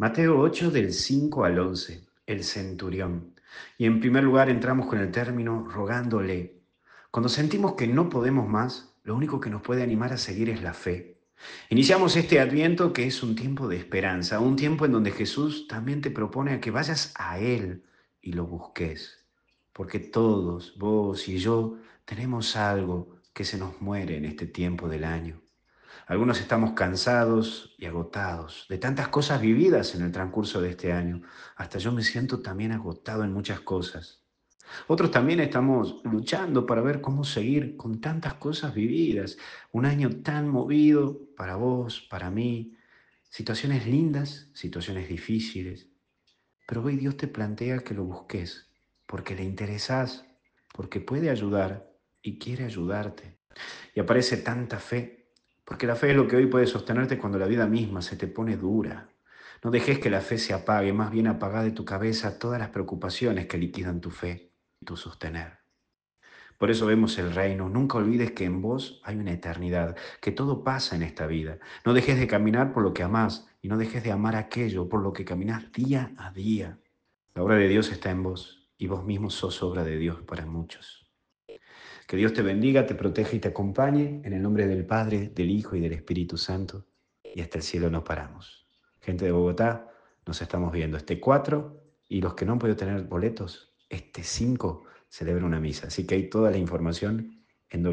Mateo 8 del 5 al 11, el centurión. Y en primer lugar entramos con el término rogándole. Cuando sentimos que no podemos más, lo único que nos puede animar a seguir es la fe. Iniciamos este adviento que es un tiempo de esperanza, un tiempo en donde Jesús también te propone a que vayas a Él y lo busques. Porque todos, vos y yo, tenemos algo que se nos muere en este tiempo del año. Algunos estamos cansados y agotados de tantas cosas vividas en el transcurso de este año. Hasta yo me siento también agotado en muchas cosas. Otros también estamos luchando para ver cómo seguir con tantas cosas vividas. Un año tan movido para vos, para mí. Situaciones lindas, situaciones difíciles. Pero hoy Dios te plantea que lo busques, porque le interesás, porque puede ayudar y quiere ayudarte. Y aparece tanta fe, porque la fe es lo que hoy puede sostenerte cuando la vida misma se te pone dura. No dejes que la fe se apague, más bien apaga de tu cabeza todas las preocupaciones que liquidan tu fe y tu sostener. Por eso vemos el reino. Nunca olvides que en vos hay una eternidad, que todo pasa en esta vida. No dejes de caminar por lo que amás y no dejes de amar aquello por lo que caminás día a día. La obra de Dios está en vos y vos mismo sos obra de Dios para muchos. Que Dios te bendiga, te proteja y te acompañe en el nombre del Padre, del Hijo y del Espíritu Santo. Y hasta el cielo no paramos. Gente de Bogotá, nos estamos viendo este 4 y los que no han podido tener boletos, este 5 celebra una misa. Así que hay toda la información en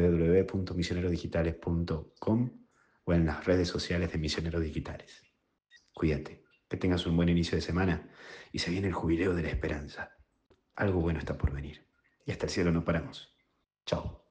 www.misionerodigitales.com o en las redes sociales de Misioneros Digitales. Cuídate, que tengas un buen inicio de semana y se viene el jubileo de la esperanza. Algo bueno está por venir. Y hasta el cielo no paramos. Chao.